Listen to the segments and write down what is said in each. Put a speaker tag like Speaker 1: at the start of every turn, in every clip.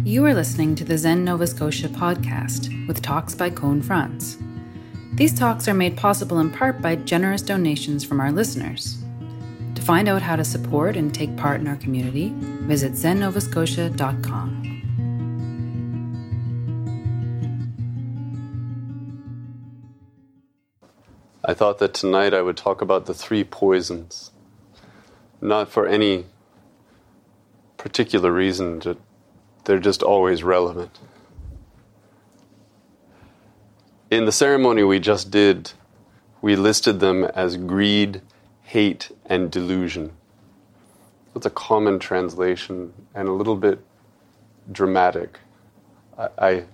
Speaker 1: You are listening to the Zen Nova Scotia podcast with talks by Cone France. These talks are made possible in part by generous donations from our listeners. To find out how to support and take part in our community, visit zennovascotia.com.
Speaker 2: I thought that tonight I would talk about the three poisons, not for any particular reason, they're just always relevant. In the ceremony we just did, we listed them as greed, hate, and delusion. It's a common translation and a little bit dramatic. I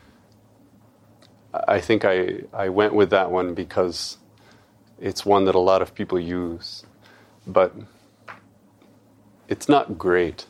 Speaker 2: think I went with that one because it's one that a lot of people use, but it's not great.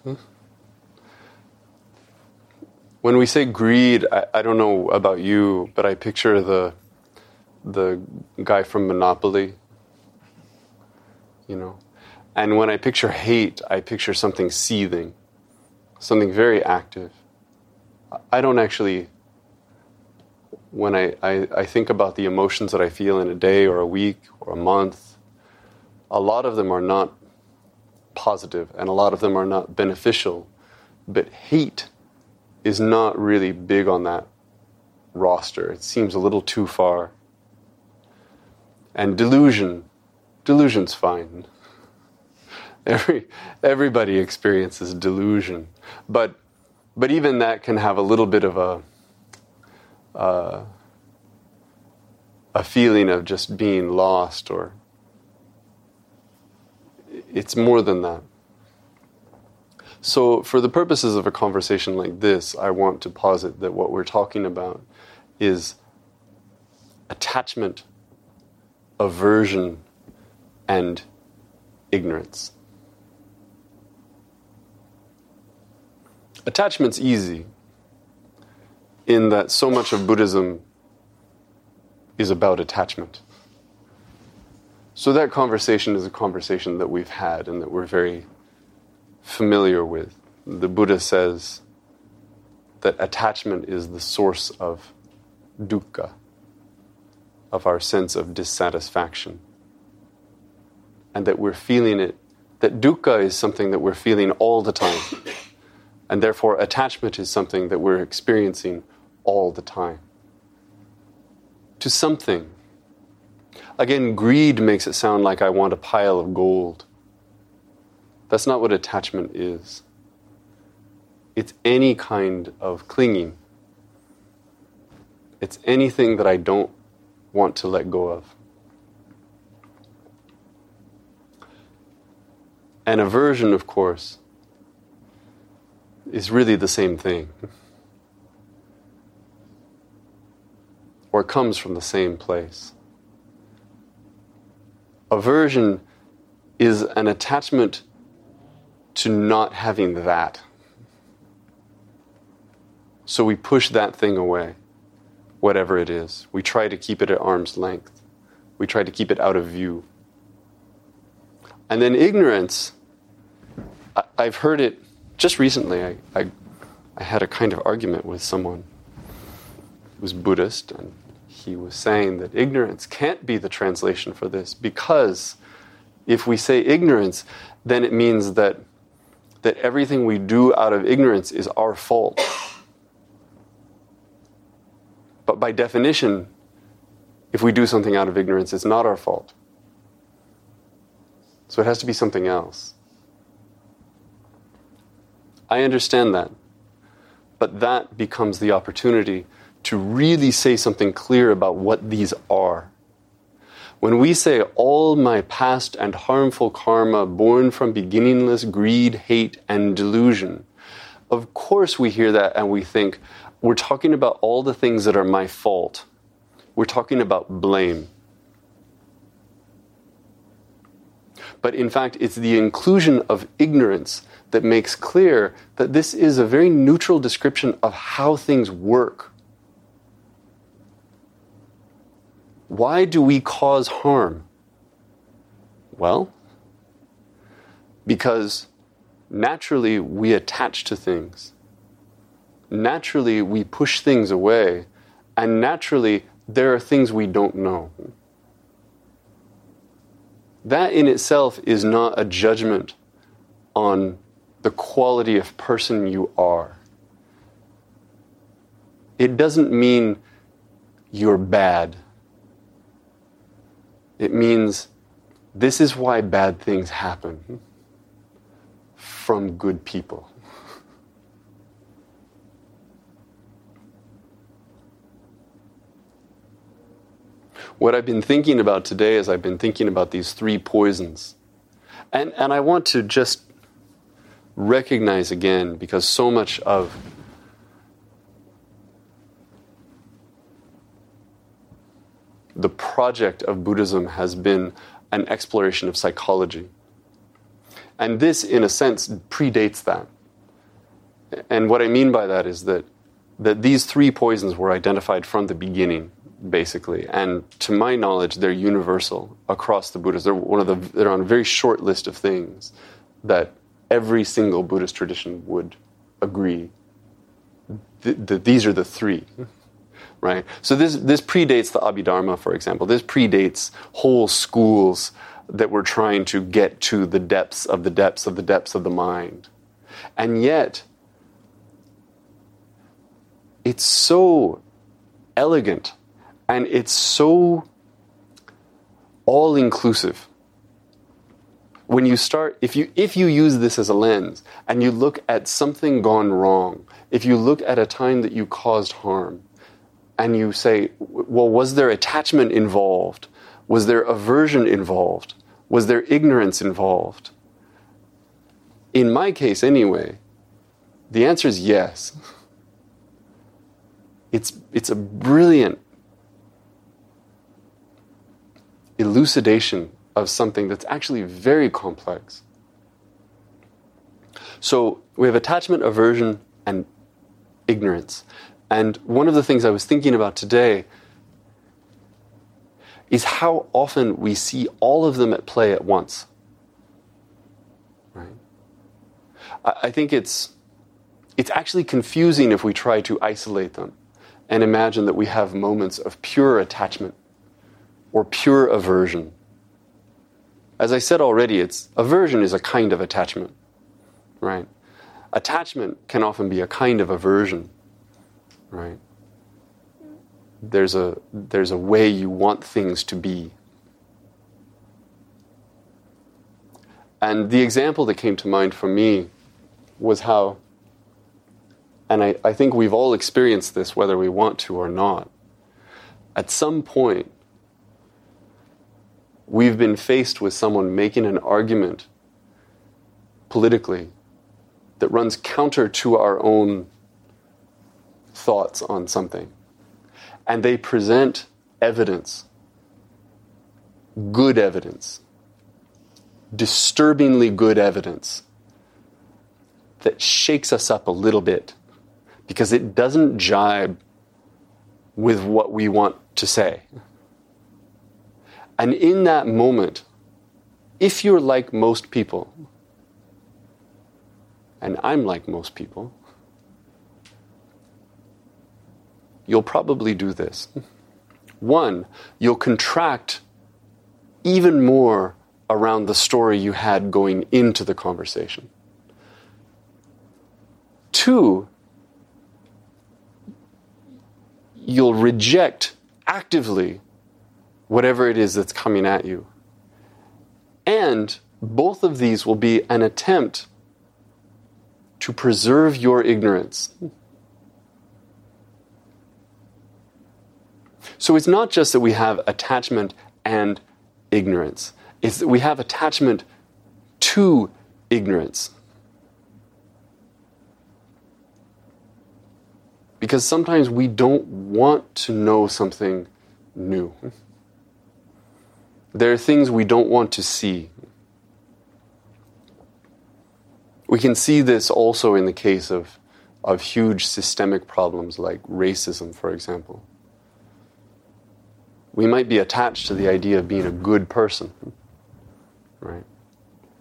Speaker 2: When we say greed, I don't know about you, but I picture the guy from Monopoly, you know. And when I picture hate, I picture something seething, something very active. I don't actually, when I think about the emotions that I feel in a day or a week or a month, a lot of them are not positive and a lot of them are not beneficial. But hate is not really big on that roster. It seems a little too far. And delusion's fine. Everybody experiences delusion. But even that can have a little bit of a feeling of just being lost, or it's more than that. So for the purposes of a conversation like this, I want to posit that what we're talking about is attachment, aversion, and ignorance. Attachment's easy, in that so much of Buddhism is about attachment. So that conversation is a conversation that we've had and that we're very familiar with. The Buddha says that attachment is the source of dukkha, of our sense of dissatisfaction. And that we're feeling it, that dukkha is something that we're feeling all the time. And therefore attachment is something that we're experiencing all the time. To something. Again, greed makes it sound like I want a pile of gold. That's not what attachment is. It's any kind of clinging. It's anything that I don't want to let go of. And aversion, of course, is really the same thing. Or comes from the same place. Aversion is an attachment to not having that. So we push that thing away, whatever it is. We try to keep it at arm's length. We try to keep it out of view. And then ignorance, I've heard it just recently. I had a kind of argument with someone who was Buddhist, and he was saying that ignorance can't be the translation for this, because if we say ignorance, then it means that everything we do out of ignorance is our fault. But by definition, if we do something out of ignorance, it's not our fault. So it has to be something else. I understand that. But that becomes the opportunity to really say something clear about what these are. When we say all my past and harmful karma born from beginningless greed, hate, and delusion, of course we hear that and we think, we're talking about all the things that are my fault. We're talking about blame. But in fact, it's the inclusion of ignorance that makes clear that this is a very neutral description of how things work. Why do we cause harm? Well, because naturally we attach to things. naturally we push things away, and naturally there are things we don't know. That in itself is not a judgment on the quality of person you are. It doesn't mean you're bad. It means this is why bad things happen from good people. What I've been thinking about today is I've been thinking about these 3 poisons. And I want to just recognize again, because so much of the project of Buddhism has been an exploration of psychology. And this, in a sense, predates that. And what I mean by that is that these 3 poisons were identified from the beginning, basically. And to my knowledge, they're universal across the Buddhists. They're on a very short list of things that every single Buddhist tradition would agree. These are the 3. Right? So this predates the Abhidharma, for example. This predates whole schools that were trying to get to the depths of the depths of the depths of the mind. And yet, it's so elegant and it's so all-inclusive. When you start, if you use this as a lens and you look at something gone wrong, if you look at a time that you caused harm, and you say, well, was there attachment involved? Was there aversion involved? Was there ignorance involved? In my case, anyway, the answer is yes. It's a brilliant elucidation of something that's actually very complex. So we have attachment, aversion, and ignorance. And one of the things I was thinking about today is how often we see all of them at play at once. Right? I think it's actually confusing if we try to isolate them and imagine that we have moments of pure attachment or pure aversion. As I said already, aversion is a kind of attachment. Right? Attachment can often be a kind of aversion. Right? There's a way you want things to be. And the example that came to mind for me was how, and I think we've all experienced this whether we want to or not, at some point we've been faced with someone making an argument politically that runs counter to our own thoughts on something. And they present evidence, good evidence, disturbingly good evidence that shakes us up a little bit because it doesn't jibe with what we want to say. And in that moment, if you're like most people, and I'm like most people, you'll probably do this. 1, you'll contract even more around the story you had going into the conversation. 2, you'll reject actively whatever it is that's coming at you. And both of these will be an attempt to preserve your ignorance. So it's not just that we have attachment and ignorance. It's that we have attachment to ignorance. Because sometimes we don't want to know something new. There are things we don't want to see. We can see this also in the case of huge systemic problems like racism, for example. We might be attached to the idea of being a good person, right?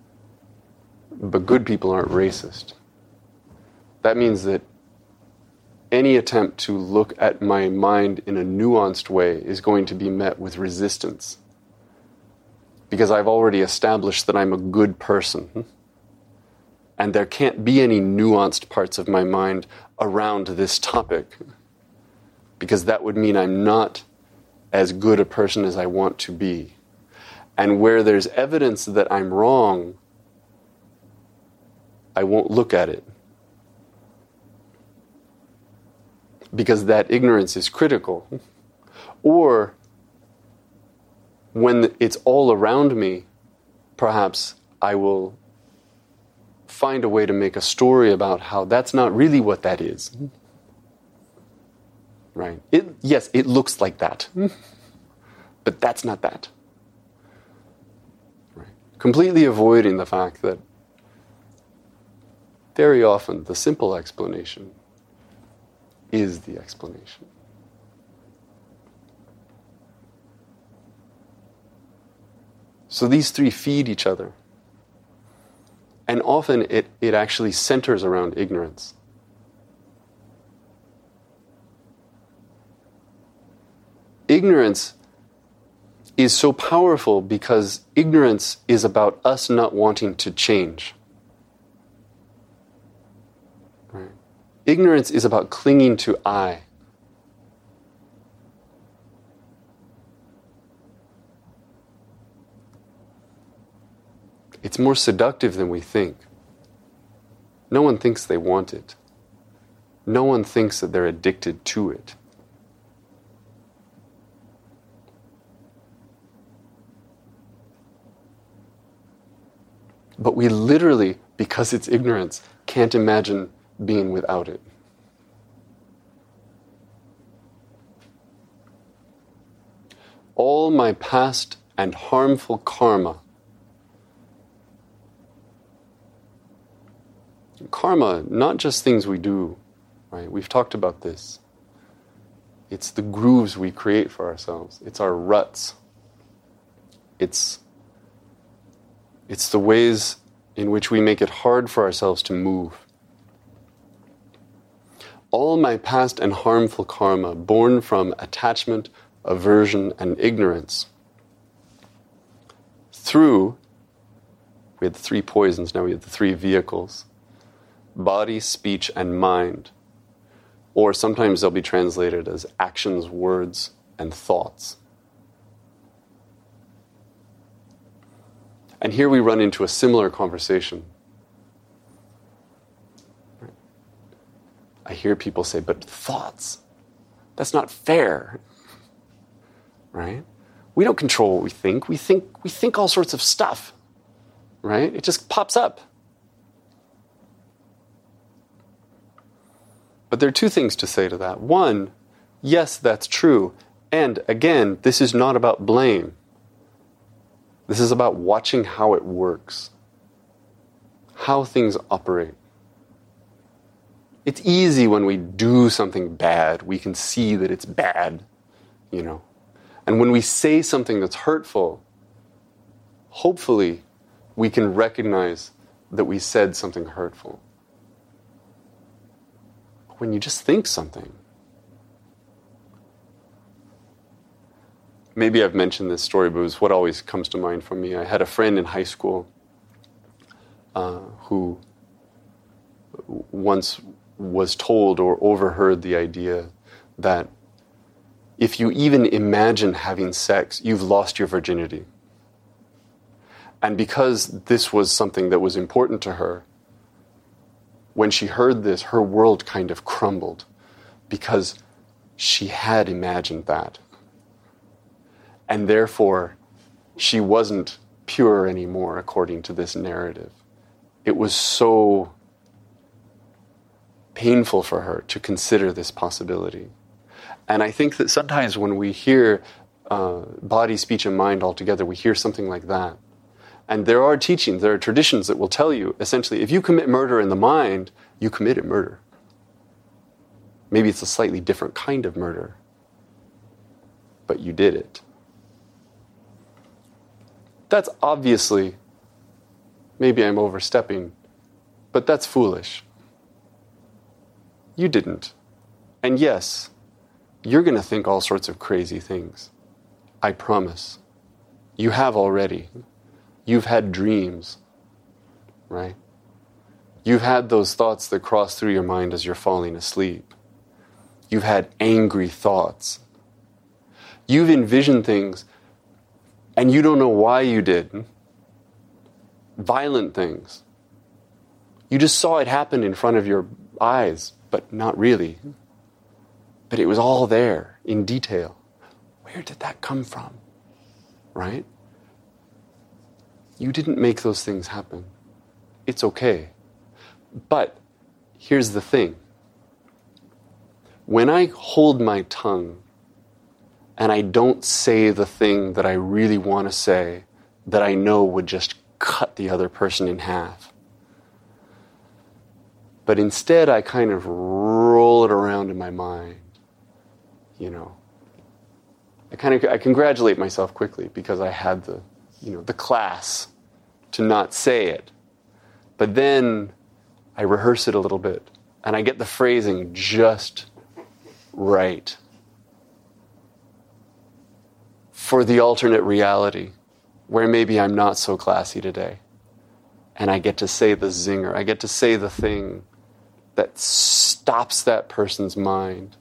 Speaker 2: But good people aren't racist. That means that any attempt to look at my mind in a nuanced way is going to be met with resistance. Because I've already established that I'm a good person. And there can't be any nuanced parts of my mind around this topic. Because that would mean I'm not as good a person as I want to be. And where there's evidence that I'm wrong, I won't look at it. Because that ignorance is critical. Or when it's all around me, perhaps I will find a way to make a story about how that's not really what that is. Right? Yes, it looks like that. But that's not that. Right? Completely avoiding the fact that very often the simple explanation is the explanation. So these three feed each other. And often it actually centers around ignorance. Ignorance is so powerful because ignorance is about us not wanting to change. Right? Ignorance is about clinging to I. It's more seductive than we think. No one thinks they want it. No one thinks that they're addicted to it. But we literally, because it's ignorance, can't imagine being without it. All my past and harmful karma. Karma, not just things we do, right? We've talked about this. It's the grooves we create for ourselves. It's our ruts. It's the ways in which we make it hard for ourselves to move. All my past and harmful karma, born from attachment, aversion, and ignorance, we had the three poisons, now we have the three vehicles: body, speech, and mind. Or sometimes they'll be translated as actions, words, and thoughts. And here we run into a similar conversation. I hear people say, but thoughts, that's not fair. Right? We don't control what we think. We think all sorts of stuff. Right? It just pops up. But there are two things to say to that. One, yes, that's true. And again, this is not about blame. This is about watching how it works, how things operate. It's easy when we do something bad, we can see that it's bad, And when we say something that's hurtful, hopefully we can recognize that we said something hurtful. When you just think something. Maybe I've mentioned this story, but it was what always comes to mind for me. I had a friend in high school who once was told or overheard the idea that if you even imagine having sex, you've lost your virginity. And because this was something that was important to her, when she heard this, her world kind of crumbled because she had imagined that. And therefore, she wasn't pure anymore, according to this narrative. It was so painful for her to consider this possibility. And I think that sometimes when we hear body, speech, and mind all together, we hear something like that. And there are teachings, there are traditions that will tell you, essentially, if you commit murder in the mind, you committed murder. Maybe it's a slightly different kind of murder, but you did it. That's obviously, maybe I'm overstepping, but that's foolish. You didn't. And yes, you're going to think all sorts of crazy things. I promise. You have already. You've had dreams, right? You've had those thoughts that cross through your mind as you're falling asleep. You've had angry thoughts. You've envisioned things and you don't know why you did. Violent things. You just saw it happen in front of your eyes, but not really. But it was all there in detail. Where did that come from? Right? You didn't make those things happen. It's okay. But here's the thing. When I hold my tongue and I don't say the thing that I really want to say, that I know would just cut the other person in half, but instead I kind of roll it around in my mind, I congratulate myself quickly because I had the class to not say it. But then I rehearse it a little bit and I get the phrasing just right for the alternate reality where maybe I'm not so classy today. And I get to say the zinger. I get to say the thing that stops that person's mind.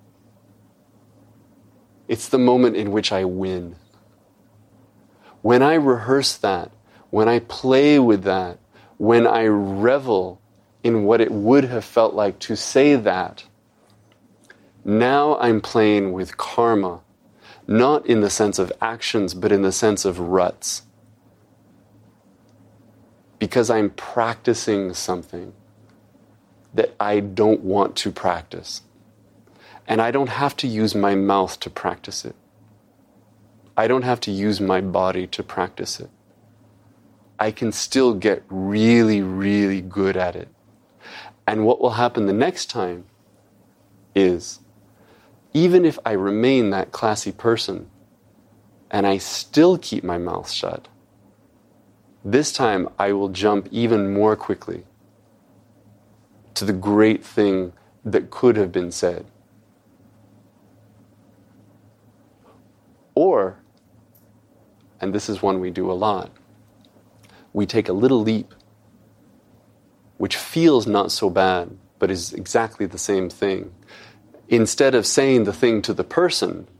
Speaker 2: It's the moment in which I win. When I rehearse that, when I play with that, when I revel in what it would have felt like to say that, now I'm playing with karma, not in the sense of actions, but in the sense of ruts. Because I'm practicing something that I don't want to practice. And I don't have to use my mouth to practice it. I don't have to use my body to practice it. I can still get really, really good at it. And what will happen the next time is, even if I remain that classy person and I still keep my mouth shut, this time I will jump even more quickly to the great thing that could have been said. Or, and this is one we do a lot, we take a little leap which feels not so bad, but is exactly the same thing. Instead of saying the thing to the person,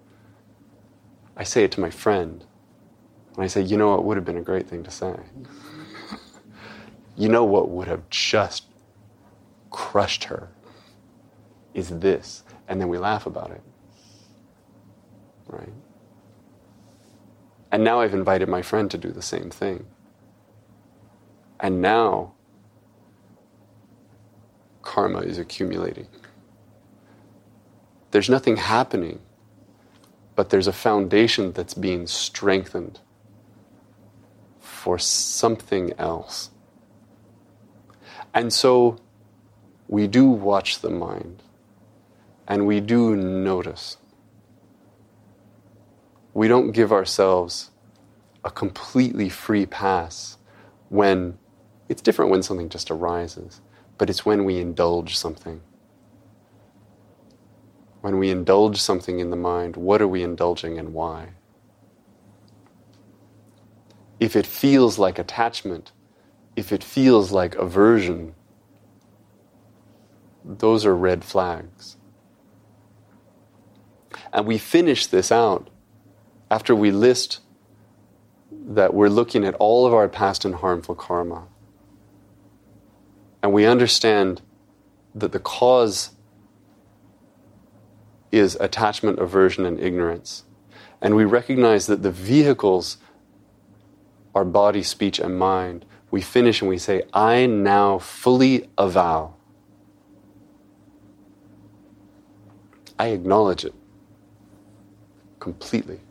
Speaker 2: I say it to my friend. And I say, you know what would have been a great thing to say? You know what would have just crushed her is this. And then we laugh about it. Right? And now I've invited my friend to do the same thing. And now karma is accumulating. There's nothing happening, but there's a foundation that's being strengthened for something else. And so we do watch the mind, and we do notice. We don't give ourselves a completely free pass when it's different when something just arises, but it's when we indulge something. When we indulge something in the mind, what are we indulging and why? If it feels like attachment, if it feels like aversion, those are red flags. And we finish this out after we list that we're looking at all of our past and harmful karma. And we understand that the cause is attachment, aversion, and ignorance. And we recognize that the vehicles are body, speech, and mind. We finish and we say, I now fully avow. I acknowledge it completely.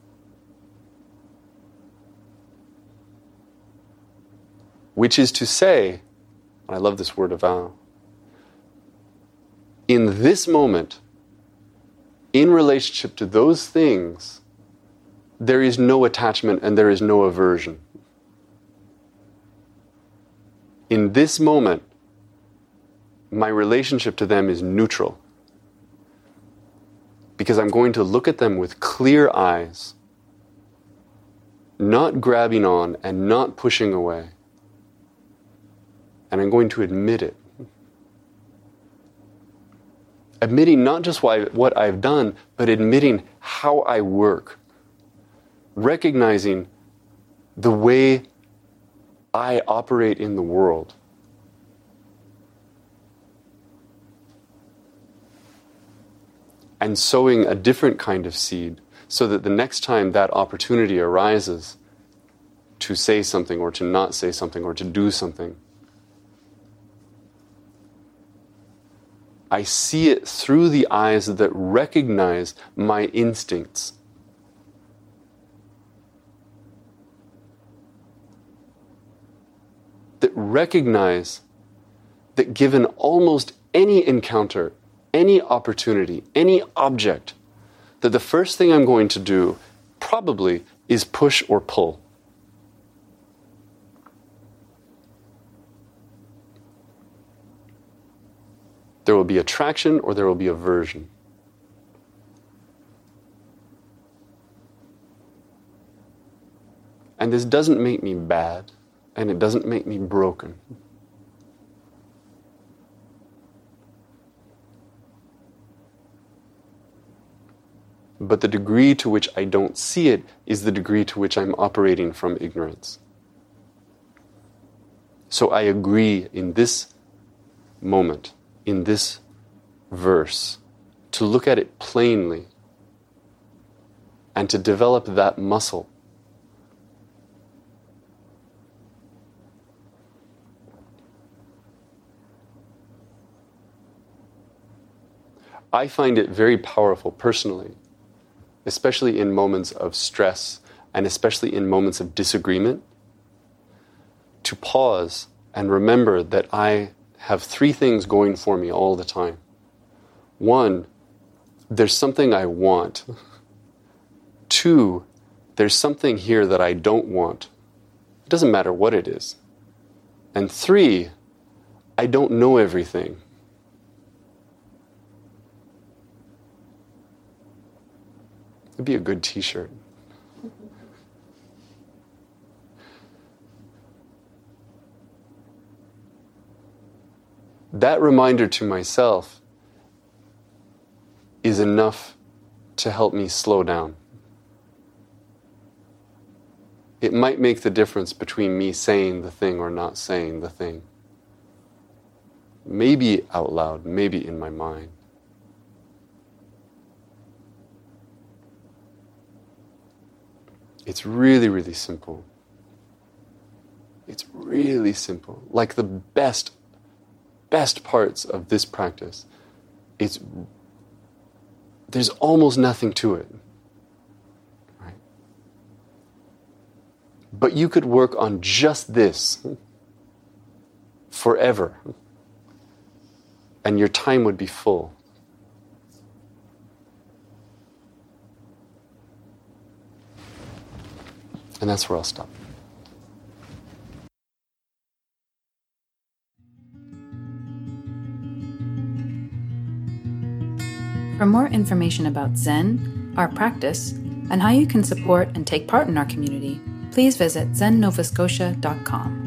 Speaker 2: Which is to say, and I love this word avow, in this moment, in relationship to those things, there is no attachment and there is no aversion. In this moment, my relationship to them is neutral. because I'm going to look at them with clear eyes, not grabbing on and not pushing away. And I'm going to admit it. Admitting not just what I've done, but admitting how I work. Recognizing the way I operate in the world. And sowing a different kind of seed so that the next time that opportunity arises to say something or to not say something or to do something, I see it through the eyes that recognize my instincts. That recognize that given almost any encounter, any opportunity, any object, that the first thing I'm going to do probably is push or pull. There will be attraction or there will be aversion. And this doesn't make me bad, and it doesn't make me broken. But the degree to which I don't see it is the degree to which I'm operating from ignorance. So I agree in this moment, in this verse, to look at it plainly and to develop that muscle. I find it very powerful personally, especially in moments of stress and especially in moments of disagreement, to pause and remember that I have three things going for me all the time. One, there's something I want. Two, there's something here that I don't want. It doesn't matter what it is. And three, I don't know everything. It'd be a good t-shirt. That reminder to myself is enough to help me slow down. It might make the difference between me saying the thing or not saying the thing. Maybe out loud, maybe in my mind. It's really, really simple. It's really simple. Like the best parts of this practice, there's almost nothing to it. Right? But you could work on just this forever, and your time would be full. And that's where I'll stop.
Speaker 1: For more information about Zen, our practice, and how you can support and take part in our community, please visit zennovascotia.com.